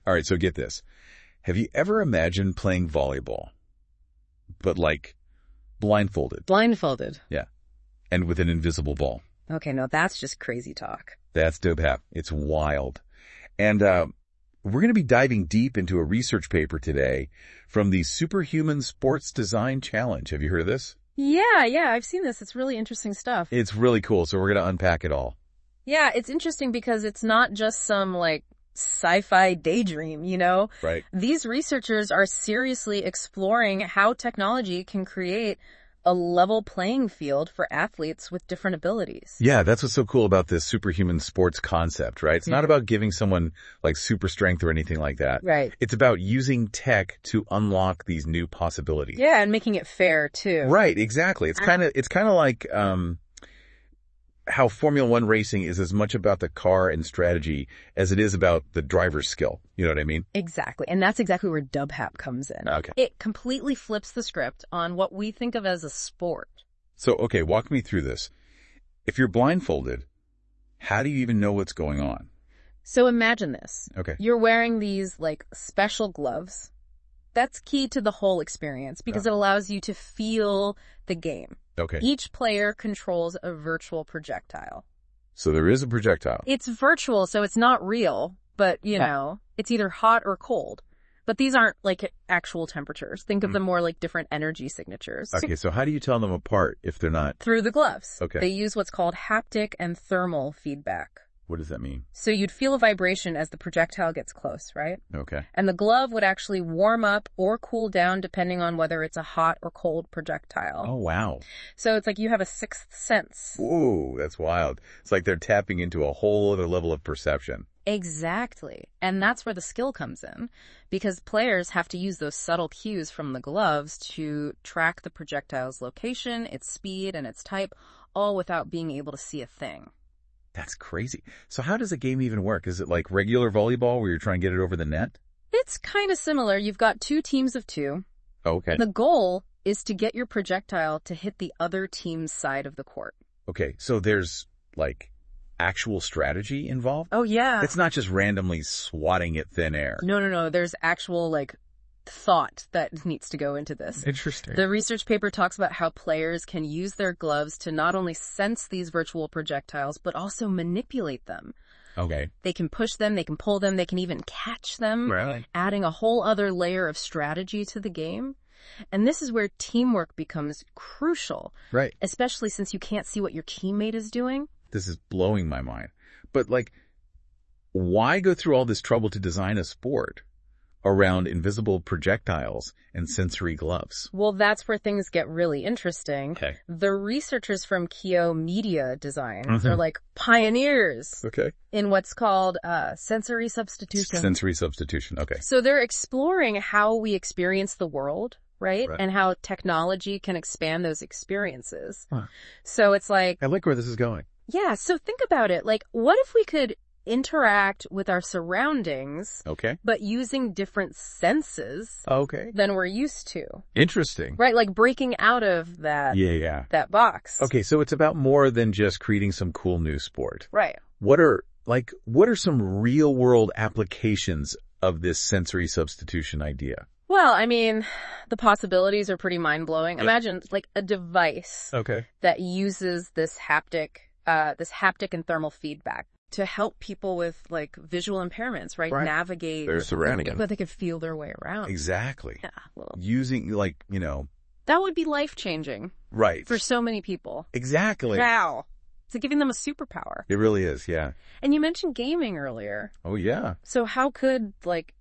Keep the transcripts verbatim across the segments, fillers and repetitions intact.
All right, so get this. Have you ever imagined playing volleyball, but like blindfolded? Blindfolded. Yeah. And with an invisible ball. Okay, no, that's just crazy talk. That's DubHap. It's wild. And uh, we're going to be diving deep into a research paper today from the Superhuman Sports Design Challenge. Have you heard of this? Yeah, yeah, I've seen this. It's really interesting stuff. It's really cool, so we're going to unpack it all. Yeah, it's interesting because it's not just some, like, sci-fi daydream, you know? Right. These researchers are seriously exploring how technology can create a level playing field for athletes with different abilities. Yeah, that's what's so cool about this superhuman sports concept, right? It's not about giving someone like super strength or anything like that. Right. It's about using tech to unlock these new possibilities. Yeah, and making it fair too. Right, exactly. It's kind of it's kind of like um how Formula One racing is as much about the car and strategy as it is about the driver's skill. You know what I mean? Exactly. And that's exactly where DubHap comes in. Okay. It completely flips the script on what we think of as a sport. So, okay, walk me through this. If you're blindfolded, how do you even know what's going on? So imagine this. Okay. You're wearing these like special gloves. That's key to the whole experience because it allows you to feel the game. Okay. Each player controls a virtual projectile. So there is a projectile. It's virtual, so it's not real, but, you know, it's either hot or cold. But these aren't, like, actual temperatures. Think of them more like different energy signatures. Okay, so how do you tell them apart if they're not? Through the gloves. Okay. They use what's called haptic and thermal feedback. What does that mean? So you'd feel a vibration as the projectile gets close, right? Okay. And the glove would actually warm up or cool down depending on whether it's a hot or cold projectile. Oh, wow. So it's like you have a sixth sense. Whoa, that's wild. It's like they're tapping into a whole other level of perception. Exactly. And that's where the skill comes in, because players have to use those subtle cues from the gloves to track the projectile's location, its speed, and its type, all without being able to see a thing. That's crazy. So how does a game even work? Is it like regular volleyball where you're trying to get it over the net? It's kind of similar. You've got two teams of two. Oh, okay. The goal is to get your projectile to hit the other team's side of the court. Okay, so there's like actual strategy involved? Oh, yeah. It's not just randomly swatting at thin air. No, no, no. There's actual, like, thought that needs to go into this. Interesting. The research paper talks about how players can use their gloves to not only sense these virtual projectiles, but also manipulate them. Okay. They can push them, they can pull them, they can even catch them, Right. adding a whole other layer of strategy to the game. And this is where teamwork becomes crucial. Right. Especially since you can't see what your teammate is doing. This is blowing my mind. But like, why go through all this trouble to design a sport around invisible projectiles and sensory gloves? Well, that's where things get really interesting. Okay. The researchers from Kyo Media Design, Mhm. they're like pioneers Okay. in what's called uh, sensory substitution. Sensory substitution. Okay. So they're exploring how we experience the world, right? Right. And how technology can expand those experiences. Huh. So it's like, I like where this is going. yeah, so think about it. Like, what if we could interact with our surroundings, Okay. but using different senses Okay. than we're used to, Interesting. right? Like breaking out of that, Yeah, yeah. that box. Okay, so it's about more than just creating some cool new sport. Right. What are, like, what are some real world applications of this sensory substitution idea? Well, I mean, the possibilities are pretty mind-blowing. Imagine like a device Okay. that uses this haptic, uh, this haptic and thermal feedback to help people with like visual impairments, right? Right. Navigate Their surroundings. but they could feel their way around. Exactly. Yeah, well, Using, like, you know, that would be life-changing right. for so many people. Exactly. Wow. It's giving them a superpower. It really is, yeah. And you mentioned gaming earlier. Oh, yeah. So how could like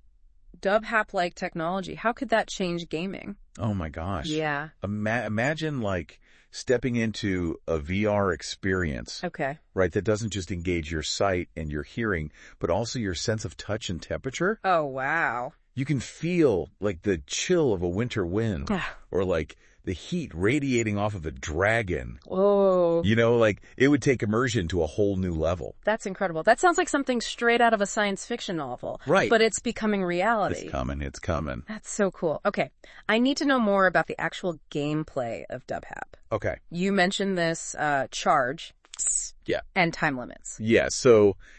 DubHap-like technology, how could that change gaming? Oh, my gosh. Yeah. Ima- imagine, like, stepping into a V R experience, Okay. right, that doesn't just engage your sight and your hearing, but also your sense of touch and temperature. Oh, wow. You can feel, like, the chill of a winter wind or, like, the heat radiating off of a dragon. Whoa. You know, like, it would take immersion to a whole new level. That's incredible. That sounds like something straight out of a science fiction novel. Right. But it's becoming reality. It's coming. It's coming. That's so cool. Okay. I need to know more about the actual gameplay of DubHap. Okay. You mentioned this uh, charge Yeah. and time limits. Yeah. So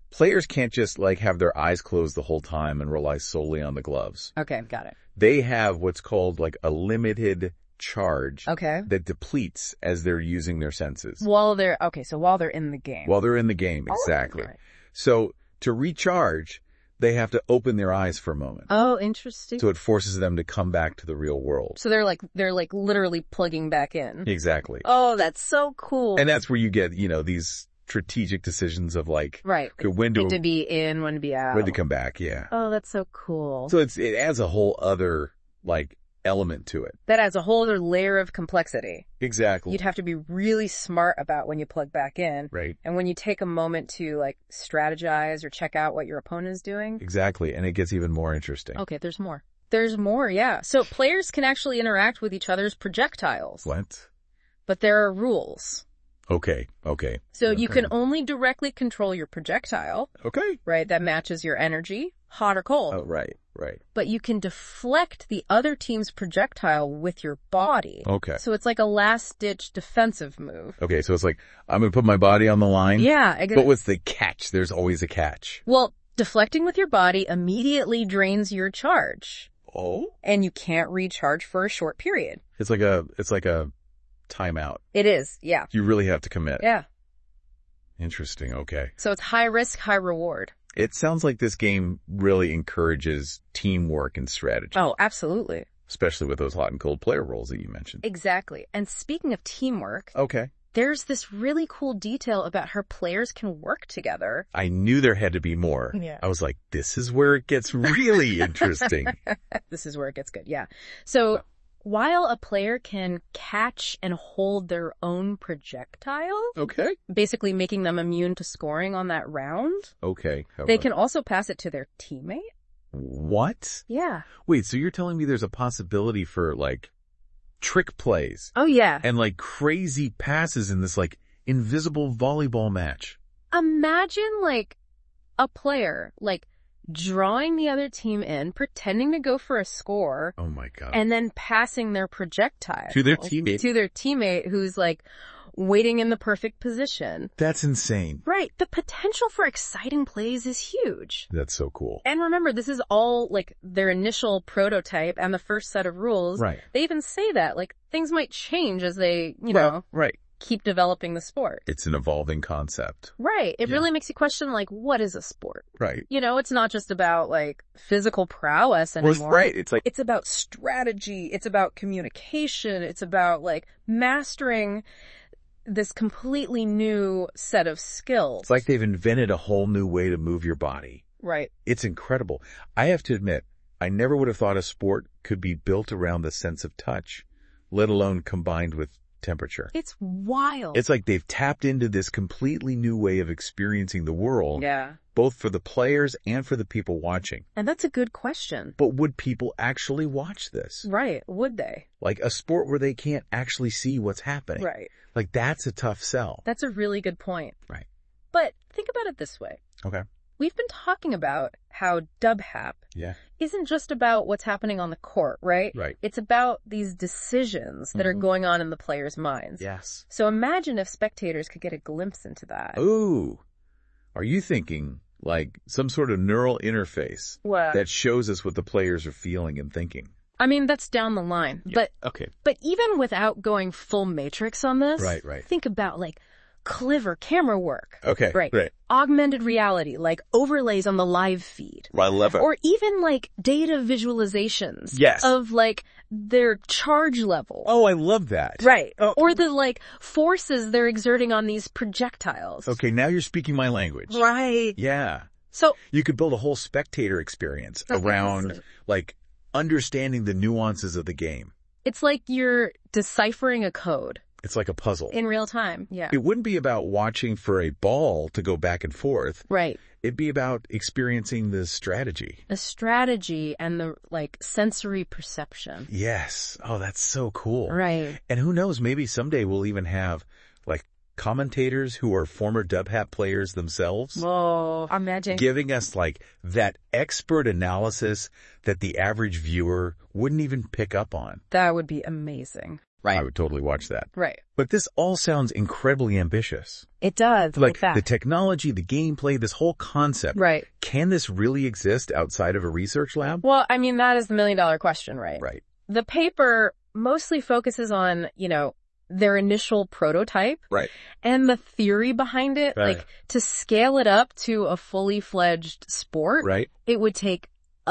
players can't just like have their eyes closed the whole time and rely solely on the gloves. Okay, got it. They have what's called like a limited charge Okay. that depletes as they're using their senses. While they're, okay, so while they're in the game. While they're in the game, exactly. Right. So to recharge, they have to open their eyes for a moment. Oh, interesting. So it forces them to come back to the real world. So they're like, they're like literally plugging back in. Exactly. Oh, that's so cool. And that's where you get, you know, these strategic decisions of like, right. okay, when to, When to be in, when to be out. when to come back. Yeah. Oh, that's so cool. So it's, it adds a whole other like element to it. That adds a whole other layer of complexity. Exactly. You'd have to be really smart about when you plug back in. Right. And when you take a moment to like strategize or check out what your opponent is doing. Exactly. And it gets even more interesting. Okay, there's more. There's more, yeah. So players can actually interact with each other's projectiles. What? But there are rules. Okay. Okay. So okay. you can only directly control your projectile, Okay. right? That matches your energy, hot or cold. Oh, right. Right. But you can deflect the other team's projectile with your body. Okay. So it's like a last-ditch defensive move. Okay. So it's like, I'm going to put my body on the line. Yeah. I But what's the catch? There's always a catch. Well, deflecting with your body immediately drains your charge. Oh? And you can't recharge for a short period. It's like a, it's like a timeout. It is, yeah. You really have to commit. Yeah. Interesting. Okay. So it's high risk, high reward. It sounds like this game really encourages teamwork and strategy. Oh, absolutely. Especially with those hot and cold player roles that you mentioned. Exactly. And speaking of teamwork, Okay. there's this really cool detail about how players can work together. I knew there had to be more. Yeah. I was like, this is where it gets really interesting. This is where it gets good, yeah. So while a player can catch and hold their own projectile, Okay. basically making them immune to scoring on that round, Okay. How they about- can also pass it to their teammate. What? Yeah. Wait, so you're telling me there's a possibility for like trick plays Oh, yeah. and like crazy passes in this like invisible volleyball match? Imagine like a player like drawing the other team in, pretending to go for a score, Oh my God. and then passing their projectile To their teammate? to their teammate who's like waiting in the perfect position. That's insane. Right. The potential for exciting plays is huge. That's so cool. And remember, this is all like their initial prototype and the first set of rules. Right. They even say that like things might change as they, you know, Right. keep developing the sport. It's an evolving concept. Right. It Yeah. really makes you question like, what is a sport? Right. You know, it's not just about like physical prowess Well, anymore. right. It's like, It's about strategy. It's about communication. It's about like mastering this completely new set of skills. it's like they've invented a whole new way to move your body. Right. It's incredible. I have to admit, I never would have thought a sport could be built around the sense of touch, let alone combined with temperature. It's wild. It's like they've tapped into this completely new way of experiencing the world, yeah. both for the players and for the people watching. And that's a good question. But would people actually watch this? Right. Would they? Like a sport where they can't actually see what's happening. Right. Like that's a tough sell. That's a really good point. Right. But think about it this way. Okay. We've been talking about how DubHap Yeah. isn't just about what's happening on the court, right? Right. It's about these decisions that are Mhm. going on in the players' minds. Yes. So imagine if spectators could get a glimpse into that. Ooh. Are you thinking like some sort of neural interface Well, that shows us what the players are feeling and thinking? I mean, that's down the line. But Okay. but even without going full Matrix on this, Right, right. think about like clever camera work. Okay. Right. Right. Augmented reality, like overlays on the live feed. I love it. Or even like data visualizations. Yes. Of like their charge level. Oh, I love that. Right. Oh. Or the like forces they're exerting on these projectiles. Okay, now you're speaking my language. Right. Yeah. So, You could build a whole spectator experience around like understanding the nuances of the game. it's like you're deciphering a code It's like a puzzle. in real time. Yeah. It wouldn't be about watching for a ball to go back and forth. Right. It'd be about experiencing the strategy. The strategy and the like sensory perception. Yes. Oh, that's so cool. Right. And who knows, maybe someday we'll even have like commentators who are former DubHap players themselves Whoa. Imagine. giving us like that expert analysis that the average viewer wouldn't even pick up on. That would be amazing. Right. I would totally watch that. Right. But this all sounds incredibly ambitious. It does. Like in fact. the technology, the gameplay, this whole concept. Right. Can this really exist outside of a research lab? Well, I mean, that is the million dollar question, right? Right. The paper mostly focuses on, you know, their initial prototype. Right. And the theory behind it. Right. Like, to scale it up to a fully fledged sport. Right. It would take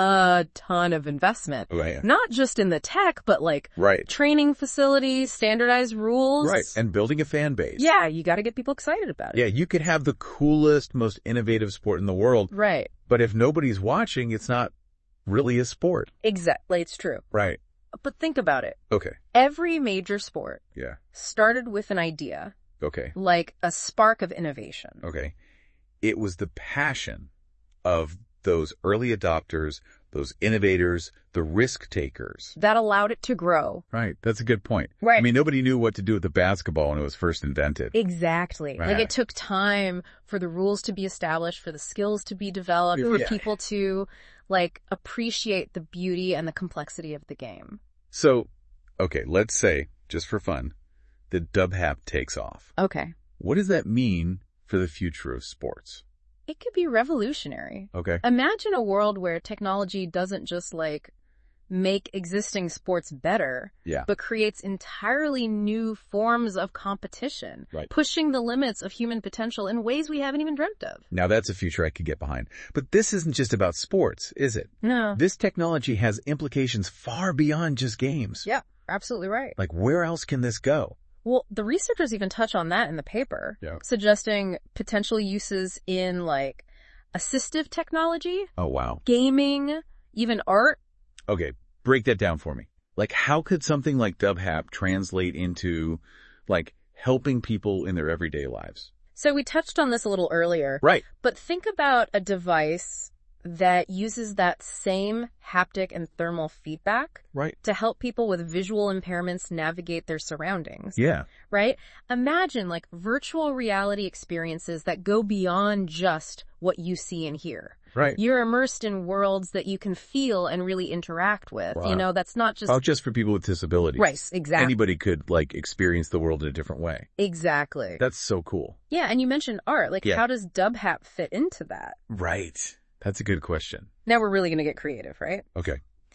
a ton of investment. Right. Not just in the tech, but like Right. training facilities, standardized rules. Right. And building a fan base. Yeah, you got to get people excited about it. Yeah, you could have the coolest, most innovative sport in the world, Right. but if nobody's watching, it's not really a sport. Exactly. It's true. Right. But think about it. Okay. Every major sport Yeah. started with an idea, Okay. like a spark of innovation. Okay. It was the passion of those early adopters, those innovators, the risk takers. That allowed it to grow. Right. That's a good point. Right. I mean, nobody knew what to do with the basketball when it was first invented. Exactly. Right. Like, it took time for the rules to be established, for the skills to be developed, for Yeah. people to, like, appreciate the beauty and the complexity of the game. So, okay, let's say, just for fun, that DubHap takes off. Okay. What does that mean for the future of sports? It could be revolutionary. Okay. Imagine a world where technology doesn't just, like, make existing sports better, Yeah. but creates entirely new forms of competition, Right. pushing the limits of human potential in ways we haven't even dreamt of. Now that's a future I could get behind. But this isn't just about sports, is it? No. This technology has implications far beyond just games. Yeah, absolutely right. Like, where else can this go? Well, the researchers even touch on that in the paper, Yeah. suggesting potential uses in, like, assistive technology, Oh, wow. gaming, even art. Okay, break that down for me. Like, how could something like DubHap translate into, like, helping people in their everyday lives? So we touched on this a little earlier. Right. But think about a device that uses that same haptic and thermal feedback Right. to help people with visual impairments navigate their surroundings. Yeah. Right? Imagine, like, virtual reality experiences that go beyond just what you see and hear. Right. You're immersed in worlds that you can feel and really interact with. Wow. You know, that's not just... Oh, just for people with disabilities. Right, exactly. Anybody could, like, experience the world in a different way. Exactly. That's so cool. Yeah, and you mentioned art. Like, Yeah. how does DubHap fit into that? Right. That's a good question. Now we're really going to get creative, right? Okay.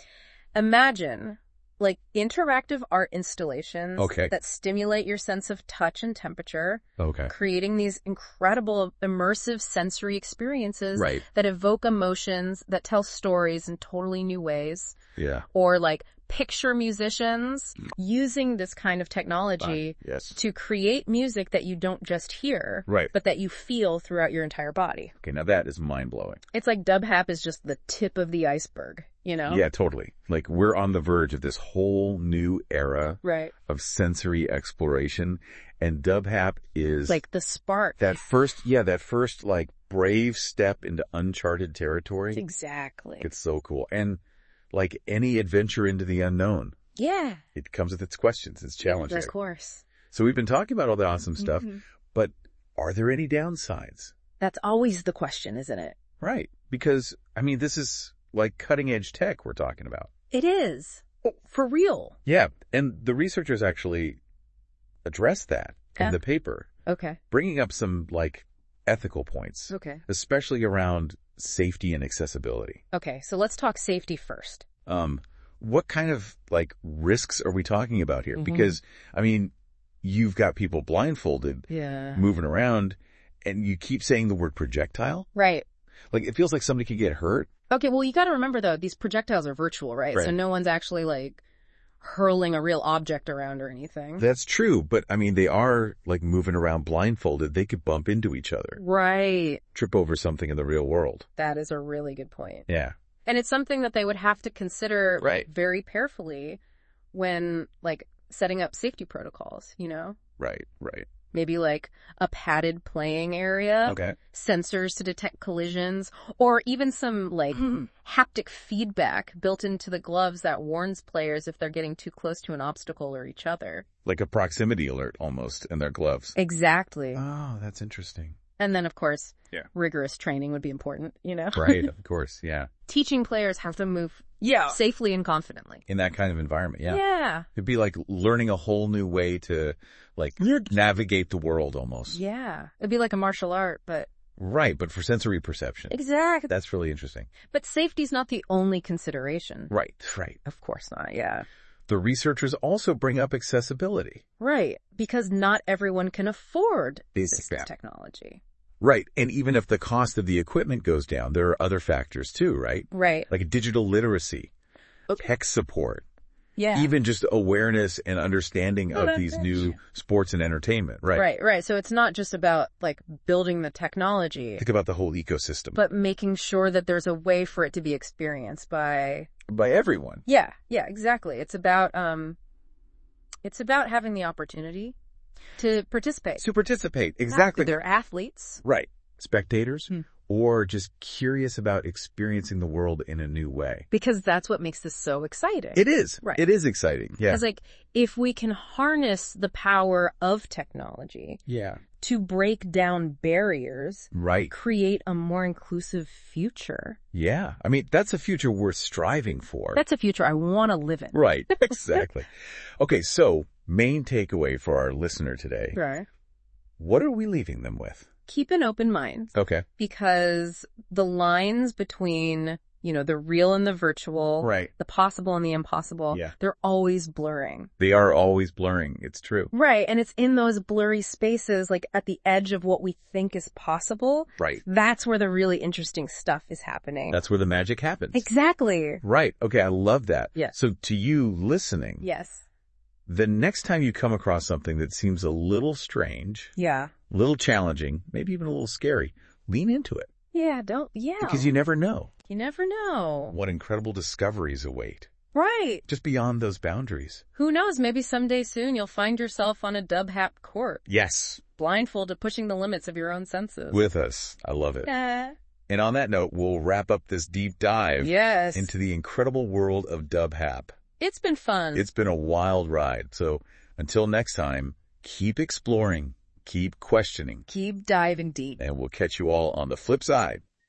Imagine, like, interactive art installations Okay. that stimulate your sense of touch and temperature, Okay. creating these incredible immersive sensory experiences Right. that evoke emotions, that tell stories in totally new ways. Yeah. Or, like, picture musicians using this kind of technology Yes. to create music that you don't just hear, Right. but that you feel throughout your entire body. Okay, now that is mind-blowing. It's like DubHap is just the tip of the iceberg, you know? Yeah, totally. Like, we're on the verge of this whole new era Right. of sensory exploration, and DubHap is Like the spark. that first, yeah, that first, like, brave step into uncharted territory. Exactly. It's so cool. And like any adventure into the unknown, Yeah. it comes with its questions, its challenges. Of course. So we've been talking about all the awesome stuff, Mhm. but are there any downsides? That's always the question, isn't it? Right. Because, I mean, this is like cutting edge tech we're talking about. It is. For real. Yeah. And the researchers actually addressed that Yeah. in the paper, Okay. bringing up some like ethical points, Okay. especially around safety and accessibility. Okay. So let's talk safety first. Um, what kind of like risks are we talking about here? Mhm. Because, I mean, you've got people blindfolded Yeah. moving around and you keep saying the word projectile. Right. Like, it feels like somebody could get hurt. Okay. Well, you got to remember, though, these projectiles are virtual, right? Right. So no one's actually, like, hurling a real object around or anything. That's true. But I mean, they are like moving around blindfolded. They could bump into each other, Right. trip over something in the real world. That is a really good point. Yeah. And it's something that they would have to consider Right. very carefully when, like, setting up safety protocols, you know? Right. Right. Maybe like a padded playing area, Okay. sensors to detect collisions, or even some like haptic feedback built into the gloves that warns players if they're getting too close to an obstacle or each other. Like a proximity alert almost in their gloves. Exactly. Oh, that's interesting. And then, of course, Yeah. rigorous training would be important, you know? Right, of course, yeah. Teaching players how to move Yeah. safely and confidently. In that kind of environment, yeah. Yeah. It'd be like learning a whole new way to, like, navigate the world almost. Yeah. It'd be like a martial art, but... Right, but for sensory perception. Exactly. That's really interesting. But safety's not the only consideration. Right, right. Of course not, yeah. The researchers also bring up accessibility. Right. Because not everyone can afford This- this yeah. technology. Right, and even if the cost of the equipment goes down, there are other factors too, right? Right. Like digital literacy, tech support, Yeah. even just awareness and understanding of these new sports and entertainment, right? Right, right. So it's not just about, like, building the technology, Think about the whole ecosystem. but making sure that there's a way for it to be experienced by... By everyone. Yeah, yeah, exactly. It's about, um, it's about having the opportunity to participate. To participate, exactly. They're athletes. Right. Spectators, Hmm. or just curious about experiencing the world in a new way. Because that's what makes this so exciting. It is. Right. It is exciting. Yeah. Because, like, if we can harness the power of technology Yeah. to break down barriers, Right. create a more inclusive future, Yeah. I mean, that's a future worth striving for. that's a future I want to live in. Right. Exactly. Okay. So main takeaway for our listener today. Right. What are we leaving them with? Keep an open mind. Okay. Because the lines between, you know, the real and the virtual, Right. the possible and the impossible, Yeah. they're always blurring. They are always blurring. It's true. Right. And it's in those blurry spaces, like at the edge of what we think is possible. Right. That's where the really interesting stuff is happening. That's where the magic happens. Exactly. Right. Okay. I love that. Yeah. So to you listening, Yes. the next time you come across something that seems a little strange, Yeah. a little challenging, maybe even a little scary, lean into it Yeah. Don't, yeah. because you never know You never know. what incredible discoveries await Right. just beyond those boundaries. Who knows? Maybe someday soon you'll find yourself on a dub-hap court, Yes. blindfolded, pushing the limits of your own senses. With us. I love it. Yeah. And on that note, we'll wrap up this deep dive Yes. into the incredible world of DubHap. It's been fun. It's been a wild ride. So until next time, keep exploring, keep questioning, Keep diving deep. and we'll catch you all on the flip side.